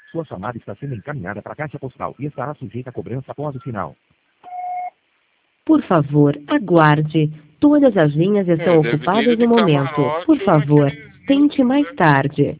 Sua chamada está sendo encaminhada para a caixa postal e estará sujeita a cobrança após o sinal. Por favor, aguarde. Todas as linhas estão Deve ter ocupadas ido no de momento. camarote Por favor, naqueles tente grupos, mais né? tarde.